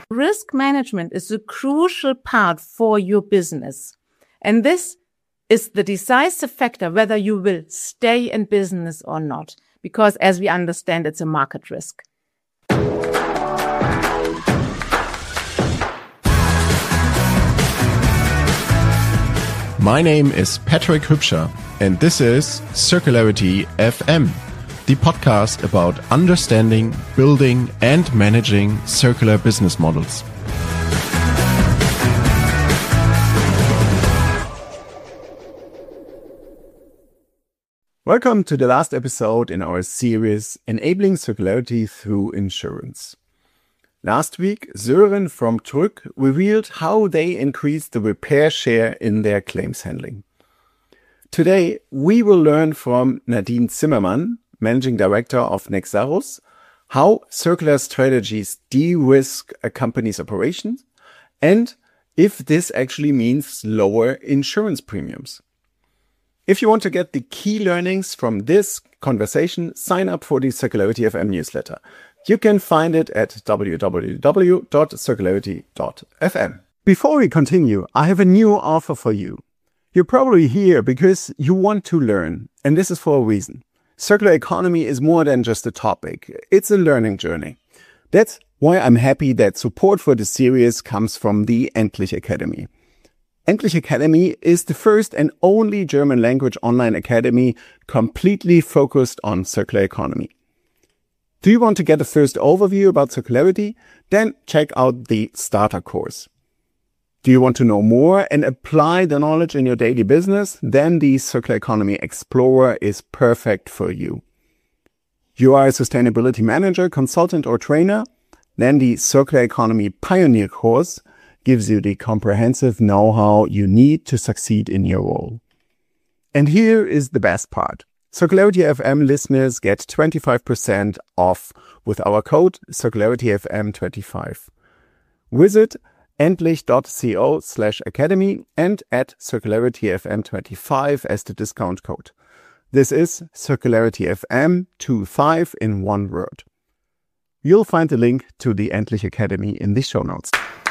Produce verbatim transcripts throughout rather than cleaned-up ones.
Risk management is a crucial part for your business. And this is the decisive factor whether you will stay in business or not. Because as we understand, it's a market risk. My name is Patrick Hübscher, and this is Circularity F M, the podcast about understanding, building, and managing circular business models. Welcome to the last episode in our series, Enabling Circularity Through Insurance. Last week, Sören from Trück revealed how they increased the repair share in their claims handling. Today, we will learn from Nadine Zimmermann, Managing Director of Nexarus, how circular strategies de-risk a company's operations and if this actually means lower insurance premiums. If you want to get the key learnings from this conversation, sign up for the Circularity F M newsletter. You can find it at w w w dot circularity dot f m. Before we continue, I have a new offer for you. You're probably here because you want to learn, and this is for a reason. Circular economy is more than just a topic. It's a learning journey. That's why I'm happy that support for the series comes from the Endlich Academy. Endlich Academy is the first and only German language online academy completely focused on circular economy. Do you want to get a first overview about circularity? Then check out the starter course. Do you want to know more and apply the knowledge in your daily business? Then the Circular Economy Explorer is perfect for you. You are a sustainability manager, consultant, or trainer? Then the Circular Economy Pioneer course gives you the comprehensive know-how you need to succeed in your role. And here is the best part. Circularity F M listeners get twenty-five percent off with our code Circularity F M twenty-five. Visit endlich.co slash academy and add Circularity F M twenty-five as the discount code. This is Circularity F M twenty-five in one word. You'll find the link to the Endlich Academy in the show notes.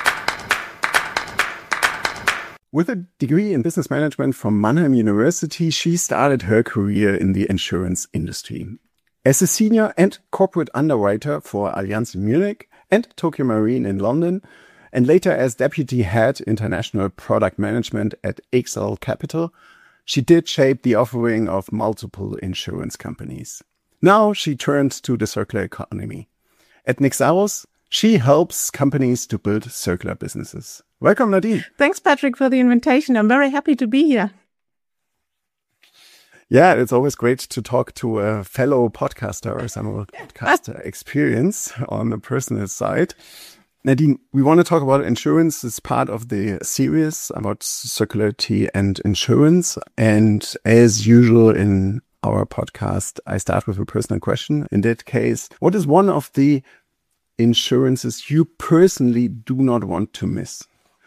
With a degree in business management from Mannheim University, she started her career in the insurance industry. As a senior and corporate underwriter for Allianz in Munich and Tokio Marine in London, and later as deputy head international product management at X L Capital, she did shape the offering of multiple insurance companies. Now she turns to the circular economy. At Nexarus, she helps companies to build circular businesses. Welcome, Nadine. Thanks, Patrick, for the invitation. I'm very happy to be here. Yeah, it's always great to talk to a fellow podcaster or some podcast experience on the personal side. Nadine, we want to talk about insurance as part of the series about circularity and insurance. And as usual in our podcast, I start with a personal question. In that case, what is one of the insurances you personally do not want to miss?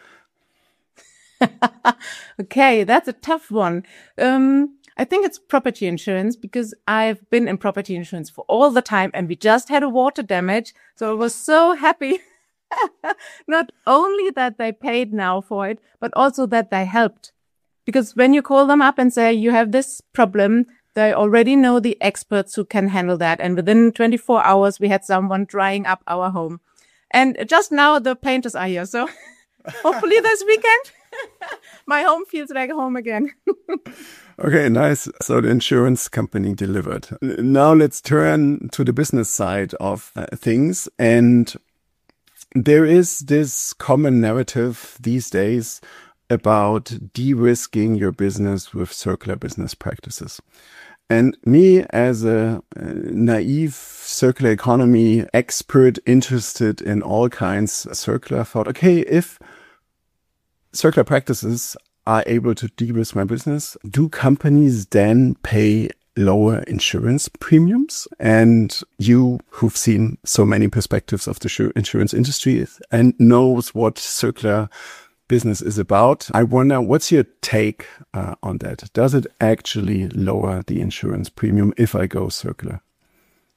Okay, that's a tough one. Um, I think it's property insurance because I've been in property insurance for all the time and we just had a water damage. So I was so happy. Not only that they paid now for it, but also that they helped. Because when you call them up and say you have this problem, they already know the experts who can handle that. And within twenty-four hours, we had someone drying up our home. And just now the painters are here. So hopefully this weekend, my home feels like home again. Okay, nice. So the insurance company delivered. Now let's turn to the business side of uh, things. And there is this common narrative these days about de-risking your business with circular business practices. And me, as a uh, naive circular economy expert interested in all kinds of circular, thought, okay, if circular practices are able to de-risk my business, do companies then pay lower insurance premiums? And you, who've seen so many perspectives of the insurance industry and knows what circular business is about, I wonder, what's your take uh, on that? Does it actually lower the insurance premium if I go circular?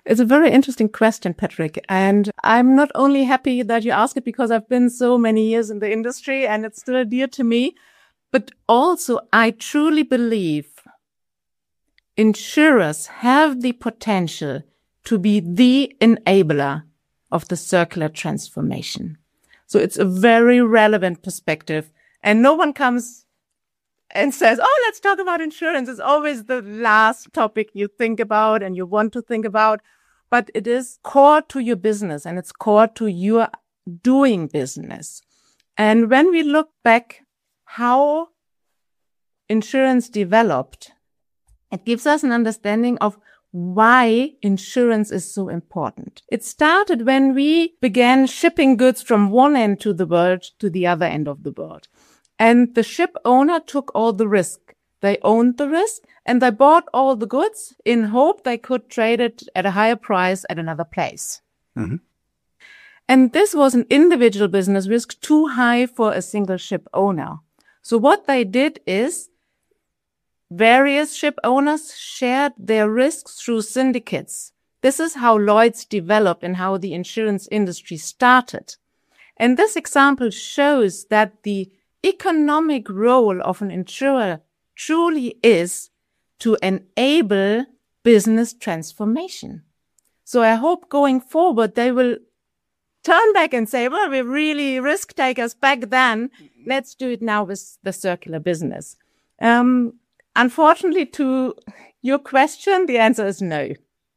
It's a very interesting question, Patrick. And I'm not only happy that you ask it because I've been so many years in the industry and it's still dear to me, but also I truly believe insurers have the potential to be the enabler of the circular transformation. So it's a very relevant perspective. And no one comes and says, oh, let's talk about insurance. It's always the last topic you think about and you want to think about. But it is core to your business and it's core to your doing business. And when we look back how insurance developed, it gives us an understanding of why insurance is so important. It started when we began shipping goods from one end to the world to the other end of the world. And the ship owner took all the risk. They owned the risk and they bought all the goods in hope they could trade it at a higher price at another place. Mm-hmm. And this was an individual business risk too high for a single ship owner. So what they did is various ship owners shared their risks through syndicates. This is how Lloyd's developed and how the insurance industry started. And this example shows that the economic role of an insurer truly is to enable business transformation. So I hope going forward they will turn back and say, well, we're really risk takers back then. Let's do it now with the circular business. Um, Unfortunately, to your question, the answer is no.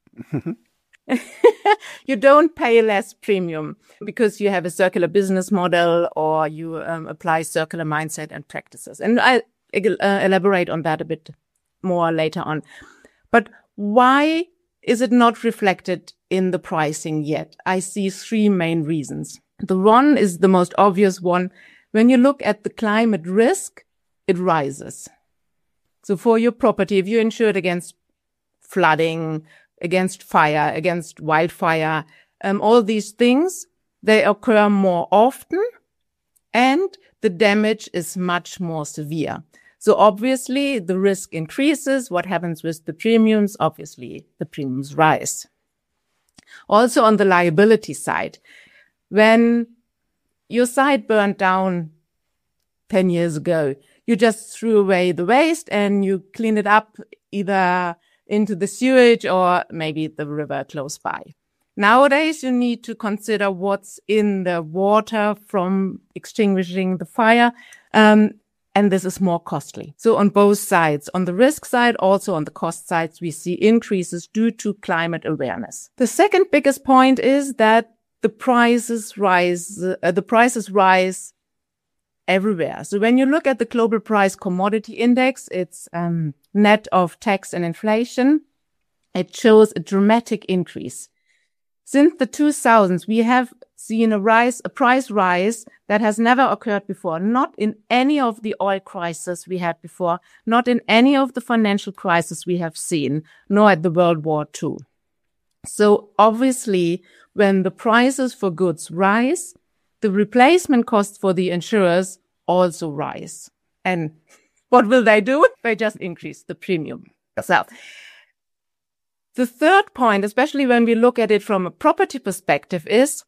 You don't pay less premium because you have a circular business model or you um, apply circular mindset and practices. And I uh, elaborate on that a bit more later on. But why is it not reflected in the pricing yet? I see three main reasons. The one is the most obvious one. When you look at the climate risk, it rises. So for your property, if you're insured against flooding, against fire, against wildfire, um, all these things, they occur more often and the damage is much more severe. So obviously the risk increases. What happens with the premiums? Obviously the premiums rise. Also on the liability side, when your site burned down ten years ago, you just threw away the waste and you clean it up either into the sewage or maybe the river close by. Nowadays, you need to consider what's in the water from extinguishing the fire. Um, and this is more costly. So on both sides, on the risk side, also on the cost side, we see increases due to climate awareness. The second biggest point is that the prices rise, uh, the prices rise everywhere. So when you look at the global price commodity index, it's um, net of tax and inflation. It shows a dramatic increase. Since the two thousands, we have seen a rise, a price rise that has never occurred before. Not in any of the oil crises we had before, not in any of the financial crises we have seen, nor at the World War Two. So obviously, when the prices for goods rise, the replacement costs for the insurers also rise. And what will they do? They just increase the premium. So the third point, especially when we look at it from a property perspective, is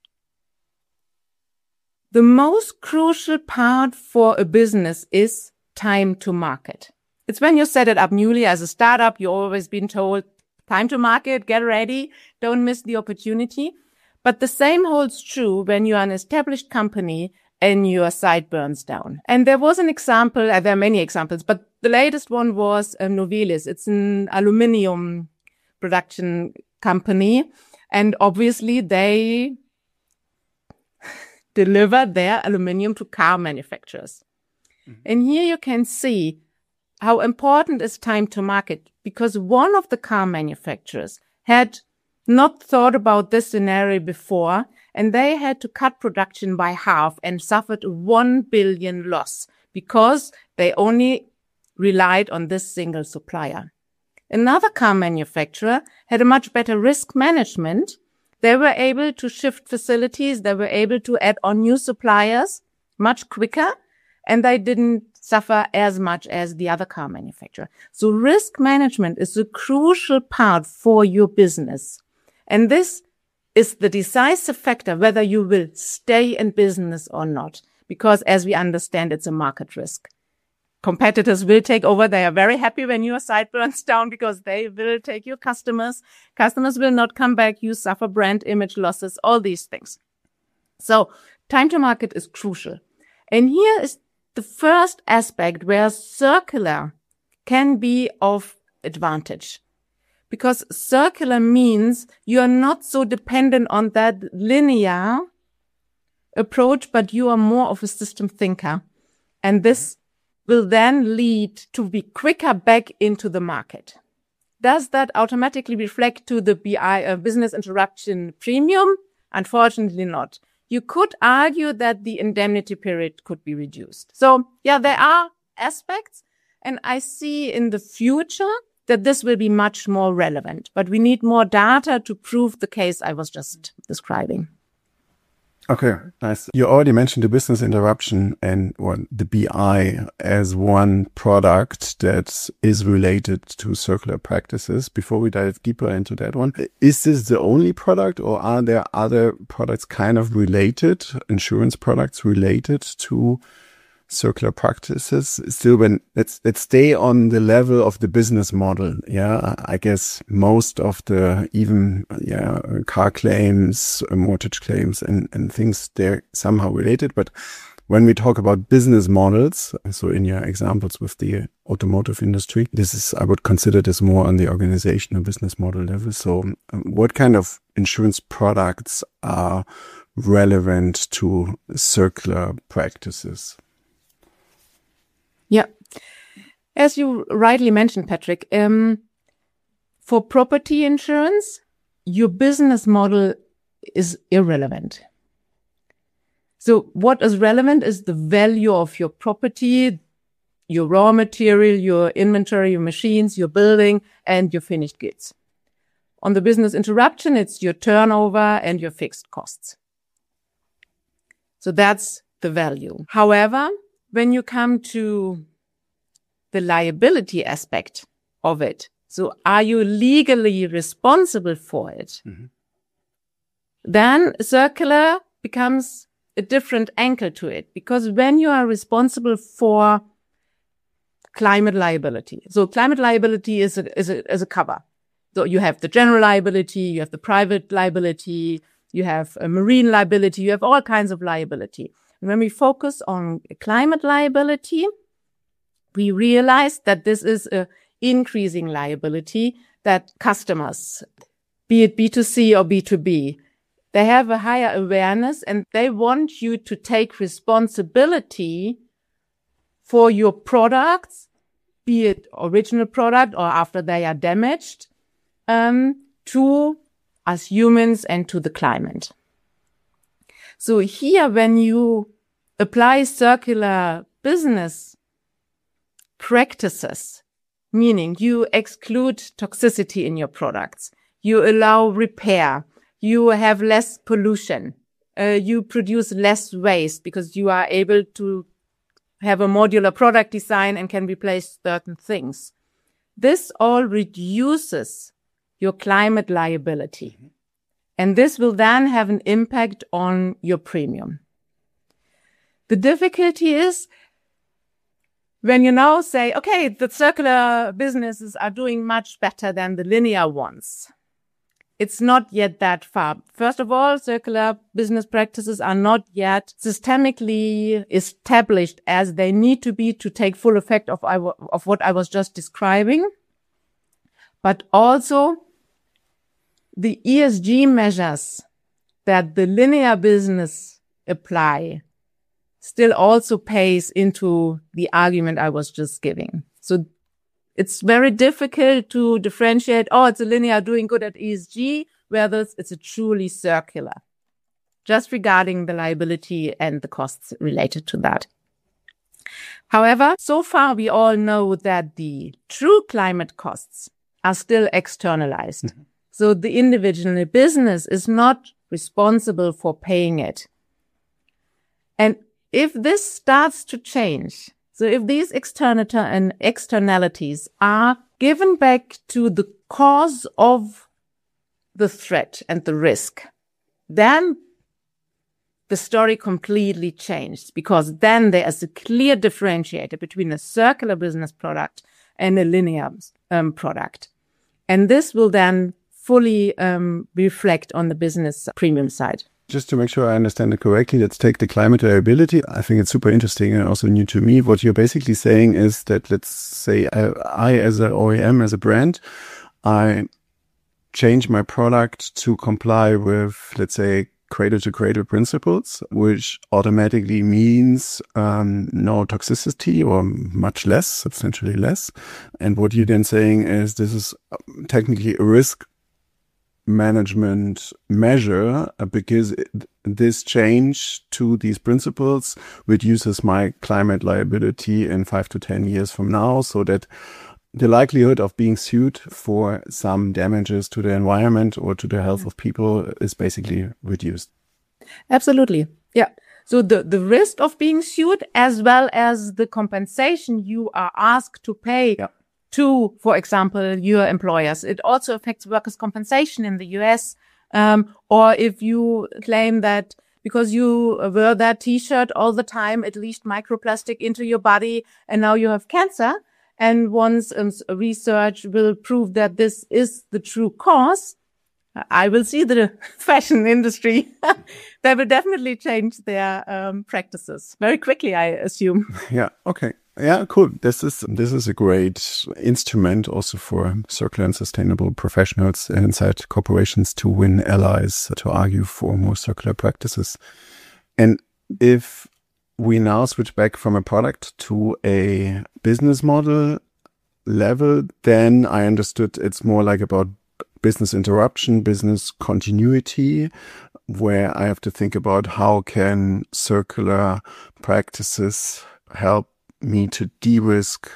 the most crucial part for a business is time to market. It's when you set it up newly as a startup, you've always been told, time to market, get ready, don't miss the opportunity. But the same holds true when you are an established company and your site burns down. And there was an example, uh, there are many examples, but the latest one was um, Novelis. It's an aluminium production company. And obviously they deliver their aluminium to car manufacturers. Mm-hmm. And here you can see how important is time to market, because one of the car manufacturers had not thought about this scenario before, and they had to cut production by half and suffered a one billion loss because they only relied on this single supplier. Another car manufacturer had a much better risk management. They were able to shift facilities. They were able to add on new suppliers much quicker, and they didn't suffer as much as the other car manufacturer. So risk management is a crucial part for your business. And this is the decisive factor whether you will stay in business or not, because as we understand, it's a market risk. Competitors will take over. They are very happy when your site burns down because they will take your customers. Customers will not come back. You suffer brand image losses, all these things. So time to market is crucial. And here is the first aspect where circular can be of advantage. Because circular means you are not so dependent on that linear approach, but you are more of a system thinker. And this will then lead to be quicker back into the market. Does that automatically reflect to the B I, uh, business interruption premium? Unfortunately not. You could argue that the indemnity period could be reduced. So yeah, there are aspects, and I see in the future that this will be much more relevant, but we need more data to prove the case I was just describing. Okay, nice. You already mentioned the business interruption and well, the B I as one product that is related to circular practices. Before we dive deeper into that one, is this the only product, or are there other products kind of related, insurance products related to circular practices? Still, when let's let's stay on the level of the business model. Yeah, I guess most of the even yeah car claims, mortgage claims, and and things, they're somehow related. But when we talk about business models, so in your examples with the automotive industry, this is, I would consider this more on the organizational business model level. So, um, what kind of insurance products are relevant to circular practices? Yeah. As you rightly mentioned, Patrick, um, for property insurance, your business model is irrelevant. So what is relevant is the value of your property, your raw material, your inventory, your machines, your building, and your finished goods. On the business interruption, it's your turnover and your fixed costs. So that's the value. However, when you come to the liability aspect of it, so are you legally responsible for it? Mm-hmm. Then circular becomes a different angle to it, because when you are responsible for climate liability, so climate liability is a, is a, is a cover. So you have the general liability, you have the private liability, you have a marine liability, you have all kinds of liability. And when we focus on climate liability, we realize that this is a increasing liability that customers, be it B two C or B two B, they have a higher awareness and they want you to take responsibility for your products, be it original product or after they are damaged, um, to us humans and to the climate. So here, when you apply circular business practices, meaning you exclude toxicity in your products, you allow repair, you have less pollution, uh, you produce less waste because you are able to have a modular product design and can replace certain things. This all reduces your climate liability. Mm-hmm. And this will then have an impact on your premium. The difficulty is when you now say, okay, the circular businesses are doing much better than the linear ones. It's not yet that far. First of all, circular business practices are not yet systemically established as they need to be to take full effect of, of what I was just describing. But also, the E S G measures that the linear business apply still also pays into the argument I was just giving. So it's very difficult to differentiate, oh, it's a linear doing good at E S G, whereas it's a truly circular, just regarding the liability and the costs related to that. However, so far we all know that the true climate costs are still externalized. Mm-hmm. So the individual business is not responsible for paying it. And if this starts to change, so if these external and externalities are given back to the cause of the threat and the risk, then the story completely changed, because then there is a clear differentiator between a circular business product and a linear um, product. And this will then fully um, reflect on the business premium side. Just to make sure I understand it correctly, let's take the climate liability. I think it's super interesting and also new to me. What you're basically saying is that, let's say I, I as an O E M, as a brand, I change my product to comply with, let's say, cradle-to-cradle principles, which automatically means um, no toxicity or much less, substantially less. And what you're then saying is this is technically a risk management measure, uh, because it, this change to these principles reduces my climate liability in five to ten years from now, so that the likelihood of being sued for some damages to the environment or to the health of people is basically reduced. Absolutely. Yeah. So the, the risk of being sued, as well as the compensation you are asked to pay yeah. to, for example, your employers. It also affects workers' compensation in the U S. Um, or if you claim that because you wear that T-shirt all the time, it leached microplastic into your body and now you have cancer. And once um, research will prove that this is the true cause, I will see the fashion industry. They will definitely change their um, practices very quickly, I assume. Yeah. Okay. Yeah. Cool. This is this is a great instrument also for circular and sustainable professionals inside corporations to win allies, to argue for more circular practices. And if we now switch back from a product to a business model level, then I understood it's more like about business interruption, business continuity, where I have to think about how can circular practices help me to de-risk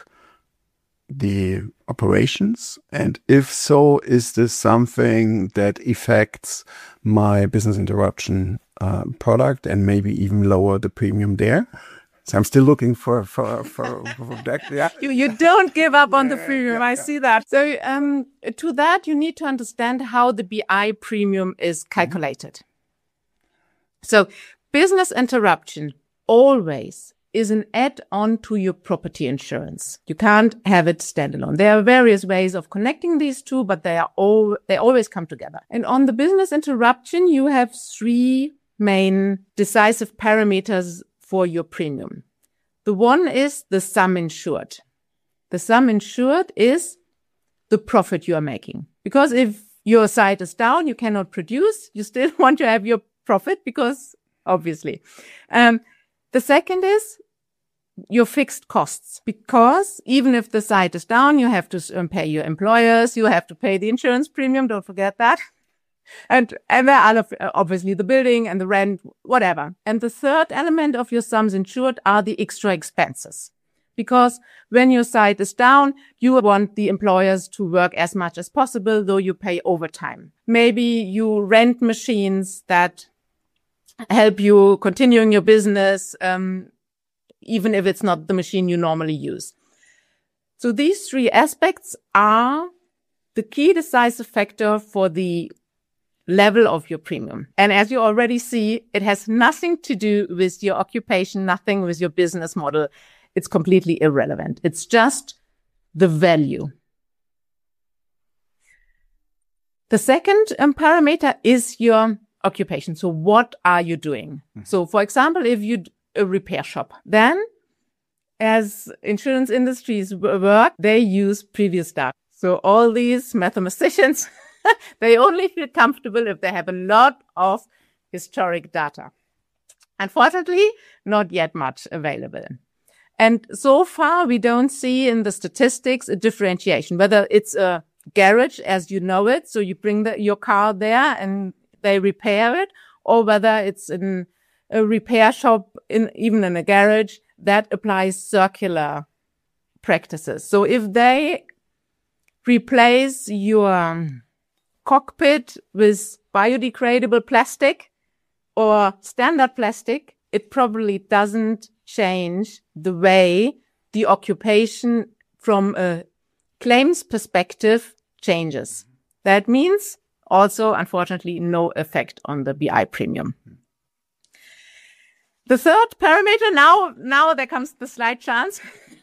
the operations? And if so, is this something that affects my business interruption uh, product and maybe even lower the premium there? So I'm still looking for for for, for that. Yeah. You you don't give up on the premium. Yeah, I see that. So um, to that you need to understand how the B I premium is calculated. Mm-hmm. So business interruption always is an add-on to your property insurance. You can't have it standalone. There are various ways of connecting these two, but they are all they always come together. And on the business interruption, you have three main decisive parameters for your premium. The one is the sum insured. The sum insured is the profit you are making. Because if your site is down, you cannot produce, you still want to have your profit because obviously. Um, the second is your fixed costs, because even if the site is down, you have to um, pay your employers, you have to pay the insurance premium, don't forget that. And, and there are obviously the building and the rent, whatever. And the third element of your sums insured are the extra expenses. Because when your site is down, you want the employers to work as much as possible, though you pay overtime. Maybe you rent machines that help you continuing your business, um, even if it's not the machine you normally use. So these three aspects are the key decisive factor for the level of your premium. And as you already see, it has nothing to do with your occupation, nothing with your business model. It's completely irrelevant. It's just the value. The second um, parameter is your occupation. So what are you doing? Mm-hmm. So for example, if you a repair shop, then as insurance industries work, they use previous data. So all these mathematicians, they only feel comfortable if they have a lot of historic data. Unfortunately, not yet much available. And so far, we don't see in the statistics a differentiation, whether it's a garage as you know it, so you bring the, your car there and they repair it, or whether it's in a repair shop, in even in a garage, that applies circular practices. So if they replace your cockpit with biodegradable plastic or standard plastic, it probably doesn't change the way the occupation from a claims perspective changes. That means Also, unfortunately, no effect on the B I premium. The third parameter, now, now there comes the slight chance.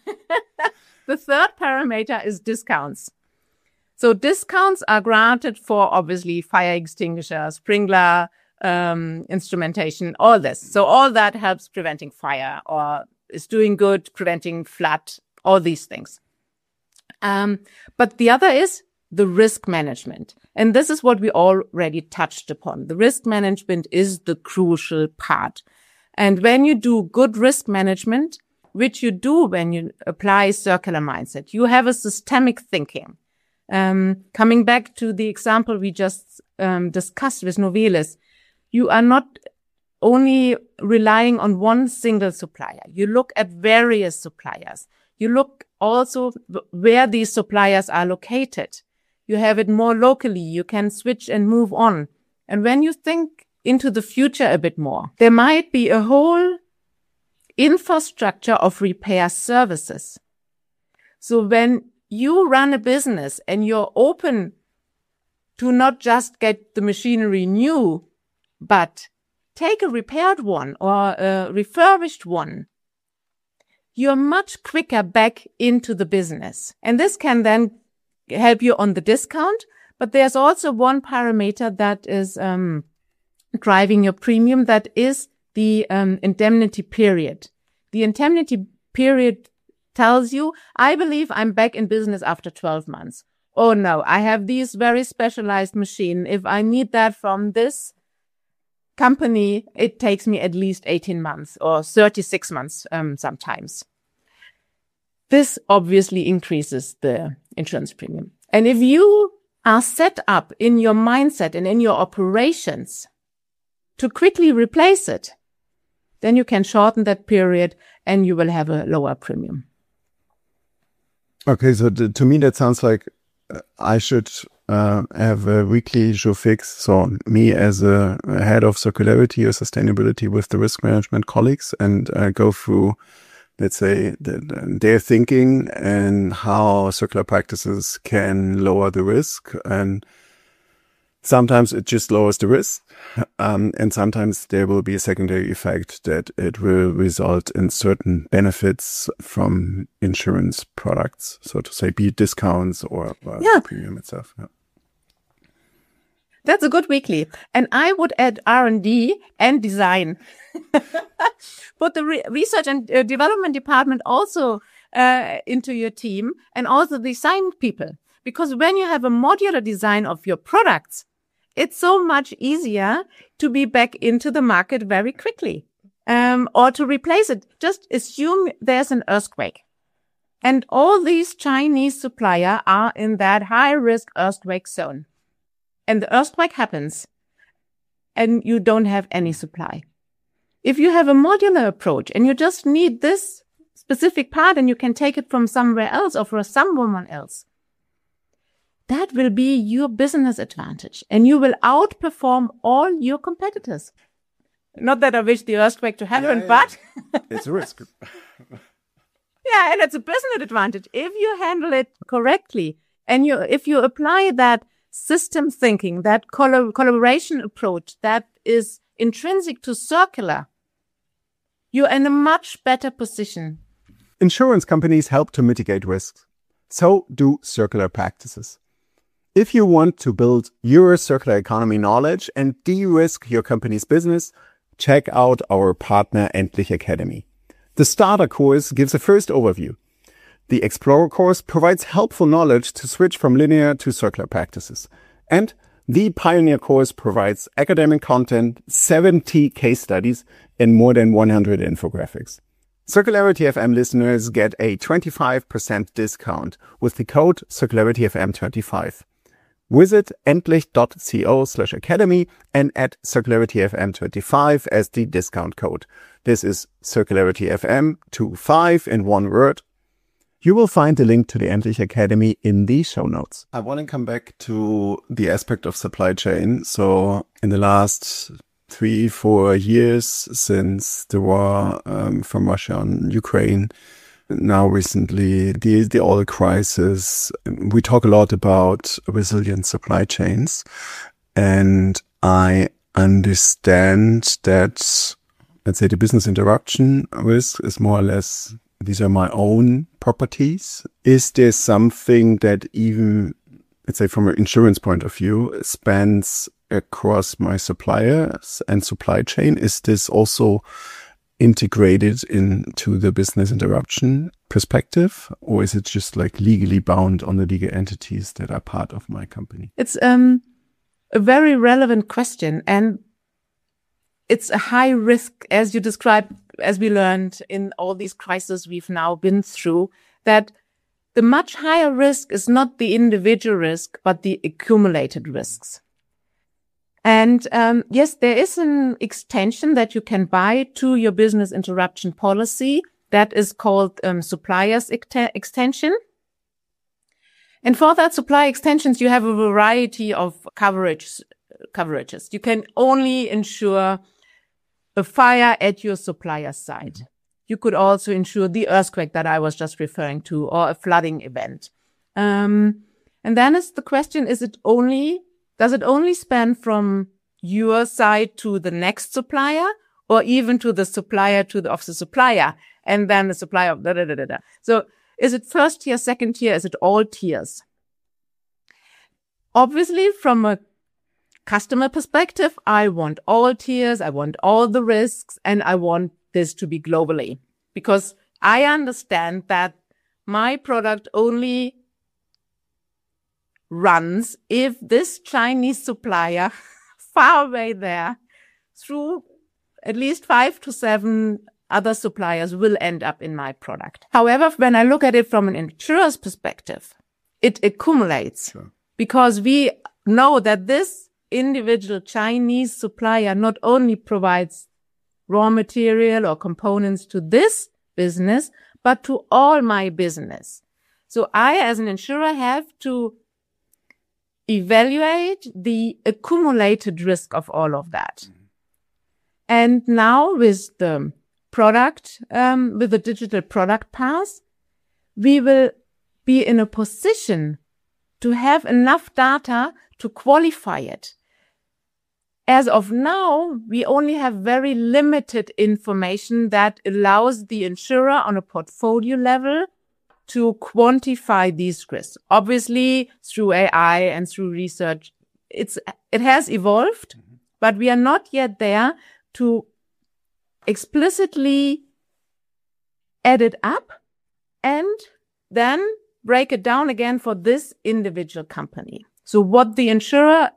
The third parameter is discounts. So discounts are granted for obviously fire extinguisher, sprinkler, um, instrumentation, all this. So all that helps preventing fire or is doing good, preventing flood, all these things. Um, but the other is the risk management. And this is what we already touched upon. The risk management is the crucial part. And when you do good risk management, which you do when you apply circular mindset, you have a systemic thinking. Um, coming back to the example we just um, discussed with Novelis, you are not only relying on one single supplier. You look at various suppliers. You look also where these suppliers are located. You have it more locally. You can switch and move on. And when you think into the future a bit more, there might be a whole infrastructure of repair services. So when you run a business and you're open to not just get the machinery new, but take a repaired one or a refurbished one, you're much quicker back into the business. And this can then help you on the discount. But there's also one parameter that is um, driving your premium, that is the um, indemnity period. The indemnity period tells you, I believe I'm back in business after twelve months. Oh no, I have these very specialized machine. If I need that from this company, it takes me at least eighteen months or thirty-six months um, sometimes. This obviously increases the insurance premium. And if you are set up in your mindset and in your operations to quickly replace it, then you can shorten that period and you will have a lower premium. Okay, so th- to me that sounds like uh, I should uh, have a weekly show fix. So me as a, a head of circularity or sustainability with the risk management colleagues and uh, go through, let's say, the, the, their thinking and how circular practices can lower the risk. And sometimes it just lowers the risk. Um, and sometimes there will be a secondary effect that it will result in certain benefits from insurance products, so to say, be it discounts or, or yeah. premium itself. Yeah. That's a good weekly. And I would add R and D and design. Put the re- research and uh, development department also uh, into your team, and also design people. Because when you have a modular design of your products, it's so much easier to be back into the market very quickly, um, or to replace it. Just assume there's an earthquake. And all these Chinese suppliers are in that high-risk earthquake zone. And the earthquake happens, and you don't have any supply. If you have a modular approach and you just need this specific part and you can take it from somewhere else or from someone else, that will be your business advantage and you will outperform all your competitors. Not that I wish the earthquake to happen, yeah, yeah. but it's a risk. Yeah, and it's a business advantage. If you handle it correctly and you, if you apply that system thinking, that collab- collaboration approach that is intrinsic to circular, you're in a much better position. Insurance companies help to mitigate risks. So do circular practices. If you want to build your circular economy knowledge and de-risk your company's business, check out our partner Endlich Academy. The starter course gives a first overview. The Explorer course provides helpful knowledge to switch from linear to circular practices. And the Pioneer course provides academic content, seventy case studies, and more than one hundred infographics. Circularity F M listeners get a twenty-five percent discount with the code Circularity F M twenty-five. Visit endlich.co slash academy and add Circularity F M twenty-five as the discount code. This is Circularity F M twenty-five in one word. You will find the link to the Endlich Academy in the show notes. I want to come back to the aspect of supply chain. So in the last three, four years since the war um, from Russia on Ukraine, now recently the, the oil crisis, we talk a lot about resilient supply chains. and I understand that, let's say, the business interruption risk is more or less, these are my own properties. Is there something that even, let's say, from an insurance point of view, spans across my suppliers and supply chain? Is this also integrated into the business interruption perspective, or is it just like legally bound on the legal entities that are part of my company? It's um, a very relevant question, and it's a high risk, as you described, as we learned in all these crises we've now been through, that the much higher risk is not the individual risk, but the accumulated risks. And um, yes, there is an extension that you can buy to your business interruption policy that is called um, suppliers ext- extension. And for that supply extensions, you have a variety of coverage coverages. You can only insure a fire at your supplier site. You could also insure the earthquake that I was just referring to, or a flooding event. Um, and then is the question: Is it only Does it only span from your side to the next supplier, or even to the supplier to the of the supplier, and then the supplier of da da da da da? So is it first tier, second tier? Is it all tiers? Obviously, from a customer perspective, I want all tiers, I want all the risks, and I want this to be globally, because I understand that my product only runs if this Chinese supplier far away there through at least five to seven other suppliers will end up in my product. However, when I look at it from an insurer's perspective, it accumulates. Sure. Because we know that this individual Chinese supplier not only provides raw material or components to this business, but to all my business. So I, as an insurer, have to evaluate the accumulated risk of all of that. Mm-hmm. And now with the product, um, with the digital product pass, we will be in a position to have enough data to qualify it. As of now, we only have very limited information that allows the insurer on a portfolio level to quantify these risks. Obviously, through A I and through research, it's it has evolved, mm-hmm. but we are not yet there to explicitly add it up and then break it down again for this individual company. So what the insurer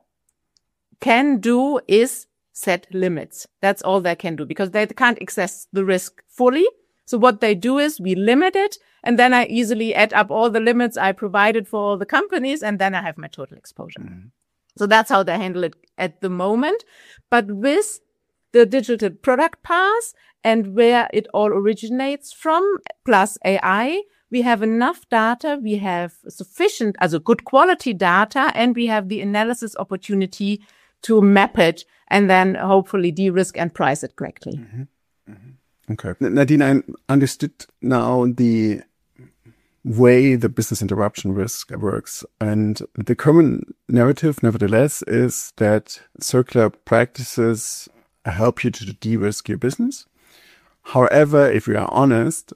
can do is set limits. That's all they can do, because they can't access the risk fully. So what they do is we limit it, and then I easily add up all the limits I provided for all the companies, and then I have my total exposure. Mm-hmm. So that's how they handle it at the moment. But with the digital product pass and where it all originates from, plus A I, we have enough data, we have sufficient, as a good quality data, and we have the analysis opportunity to map it and then hopefully de-risk and price it correctly. Mm-hmm. Mm-hmm. Okay. Nadine, I understood now the way the business interruption risk works. And the common narrative, nevertheless, is that circular practices help you to de-risk your business. However, if we are honest,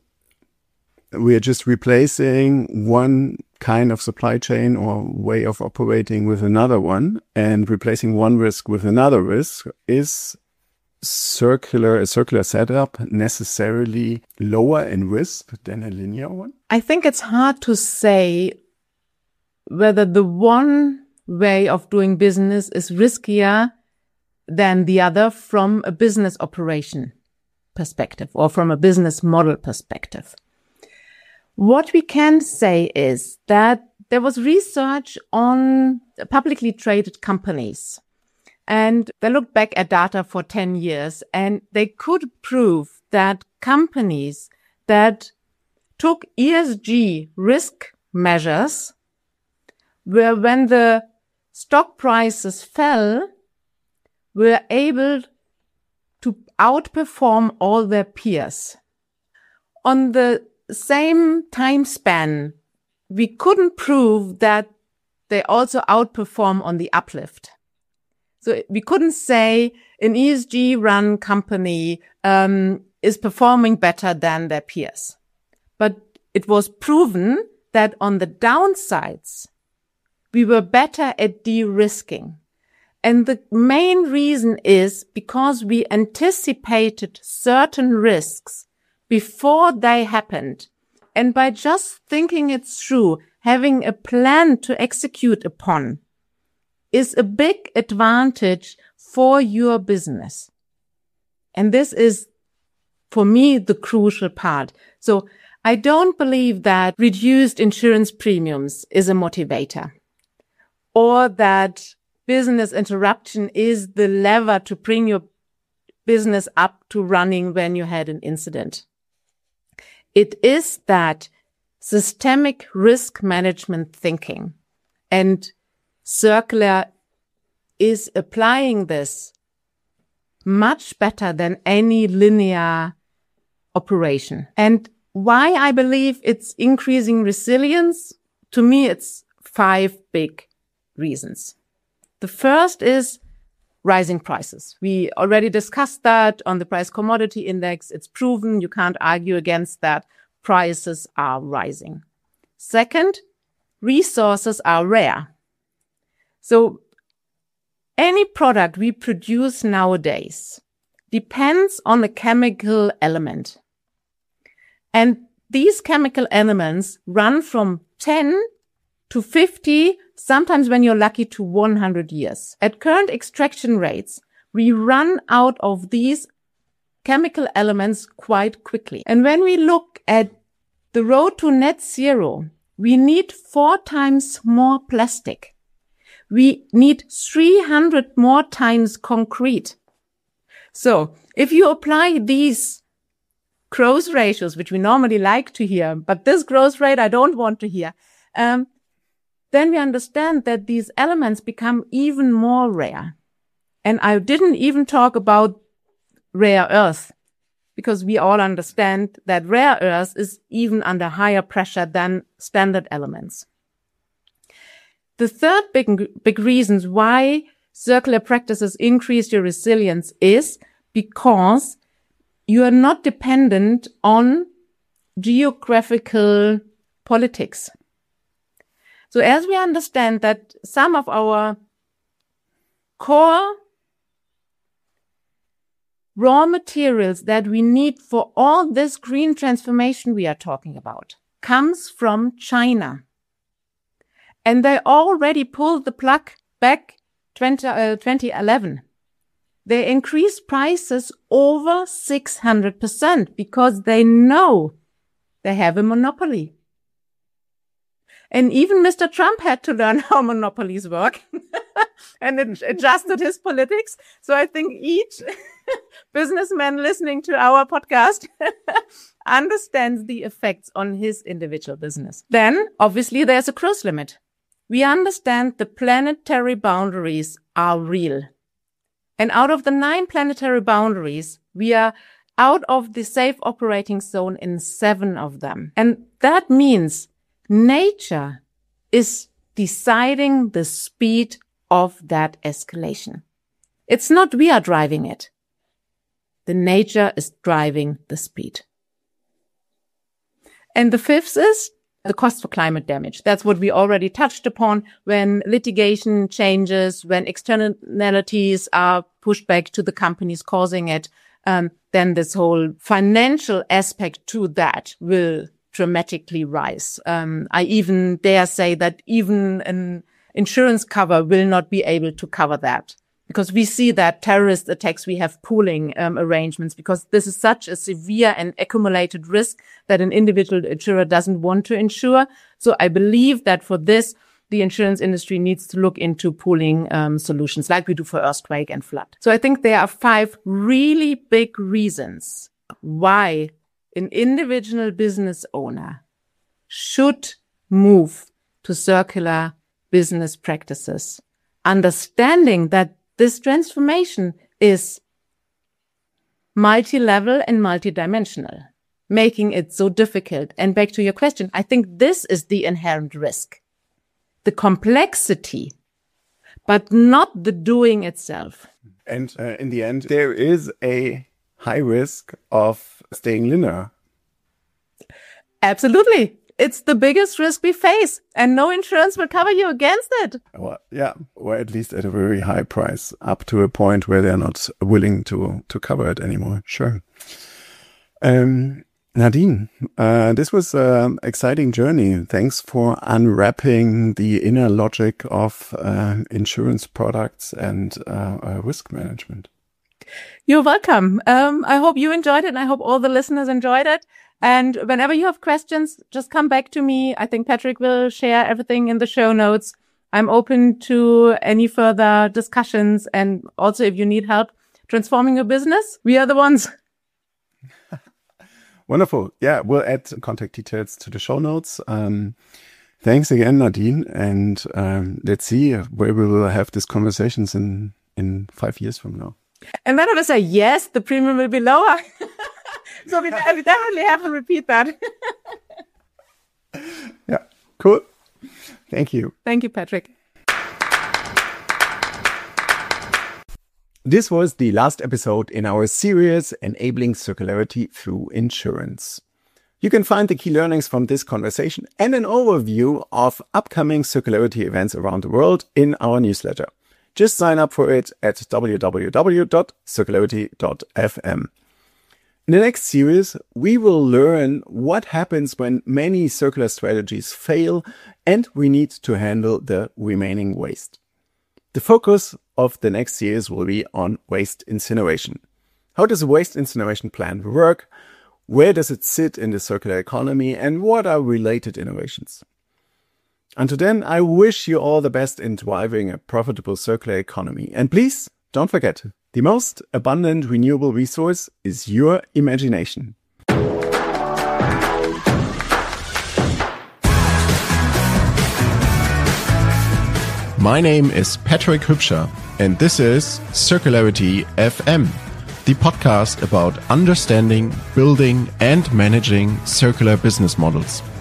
we are just replacing one kind of supply chain or way of operating with another one, and replacing one risk with another risk. Is circular, a circular setup necessarily lower in risk than a linear one? I think it's hard to say whether the one way of doing business is riskier than the other from a business operation perspective or from a business model perspective. What we can say is that there was research on publicly traded companies, and they looked back at data for ten years, and they could prove that companies that took E S G risk measures were, when the stock prices fell, were able to outperform all their peers. On the same time span, we couldn't prove that they also outperform on the uplift. So we couldn't say an E S G run company um, is performing better than their peers. But it was proven that on the downsides, we were better at de-risking. And the main reason is because we anticipated certain risks before they happened. And by just thinking it through, having a plan to execute upon is a big advantage for your business. And this is, for me, the crucial part. So I don't believe that reduced insurance premiums is a motivator, or that business interruption is the lever to bring your business up to running when you had an incident. It is that systemic risk management thinking, and Circular is applying this much better than any linear operation. And why I believe it's increasing resilience, to me, it's five big reasons. The first is rising prices. We already discussed that on the price commodity index. It's proven. You can't argue against that. Prices are rising. Second, resources are rare. So any product we produce nowadays depends on a chemical element. And these chemical elements run from ten to fifty, sometimes when you're lucky, to one hundred years. At current extraction rates, we run out of these chemical elements quite quickly. And when we look at the road to net zero, we need four times more plastic. We need three hundred more times concrete. So if you apply these growth ratios, which we normally like to hear, but this growth rate I don't want to hear, um, then we understand that these elements become even more rare. And I didn't even talk about rare earth, because we all understand that rare earth is even under higher pressure than standard elements. The third big, big reason why circular practices increase your resilience is because you are not dependent on geographical politics. So as we understand that some of our core raw materials that we need for all this green transformation we are talking about comes from China. And they already pulled the plug back twenty, uh, twenty eleven. They increased prices over six hundred percent because they know they have a monopoly. And even Mister Trump had to learn how monopolies work and it adjusted his politics. So I think each businessman listening to our podcast understands the effects on his individual business. Then, obviously, there's a growth limit. We understand the planetary boundaries are real. And out of the nine planetary boundaries, we are out of the safe operating zone in seven of them. And that means nature is deciding the speed of that escalation. It's not we are driving it. The nature is driving the speed. And the fifth is the cost for climate damage. That's what we already touched upon. When litigation changes, when externalities are pushed back to the companies causing it, um, then this whole financial aspect to that will dramatically rise. Um, I even dare say that even an insurance cover will not be able to cover that. Because we see that terrorist attacks, we have pooling um, arrangements, because this is such a severe and accumulated risk that an individual insurer doesn't want to insure. So I believe that for this, the insurance industry needs to look into pooling um, solutions like we do for earthquake and flood. So I think there are five really big reasons why an individual business owner should move to circular business practices, understanding that this transformation is multi-level and multi-dimensional, making it so difficult. And back to your question, I think this is the inherent risk. The complexity but not the doing itself. And uh, in the end, there is a high risk of staying linear. Absolutely. It's the biggest risk we face, and no insurance will cover you against it. Well, yeah, or at least at a very high price, up to a point where they're not willing to, to cover it anymore. Sure. Um, Nadine, uh, this was an exciting journey. Thanks for unwrapping the inner logic of uh, insurance products and uh, uh, risk management. You're welcome. Um, I hope you enjoyed it, and I hope all the listeners enjoyed it. And whenever you have questions, just come back to me. I think Patrick will share everything in the show notes. I'm open to any further discussions. And also, if you need help transforming your business, we are the ones. Wonderful. Yeah, we'll add contact details to the show notes. Um, thanks again, Nadine. And um, let's see where we will have these conversations in, in five years from now. And then I will say, yes, the premium will be lower. So we, we definitely have to repeat that. Yeah, cool. Thank you. Thank you, Patrick. This was the last episode in our series Enabling Circularity Through Insurance. You can find the key learnings from this conversation and an overview of upcoming circularity events around the world in our newsletter. Just sign up for it at w w w dot circularity dot f m. In the next series, we will learn what happens when many circular strategies fail and we need to handle the remaining waste. The focus of the next series will be on waste incineration. How does a waste incineration plant work? Where does it sit in the circular economy? And what are related innovations? Until then, I wish you all the best in driving a profitable circular economy. And please don't forget, the most abundant renewable resource is your imagination. My name is Patrick Hübscher, and this is Circularity F M, the podcast about understanding, building, and managing circular business models.